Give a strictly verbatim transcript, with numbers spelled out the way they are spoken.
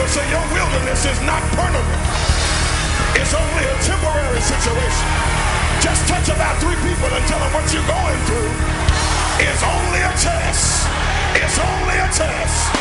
say your wilderness is not permanent. It's only a temporary situation. Just touch about three people and tell them what you're going through is only a test. It's only a test.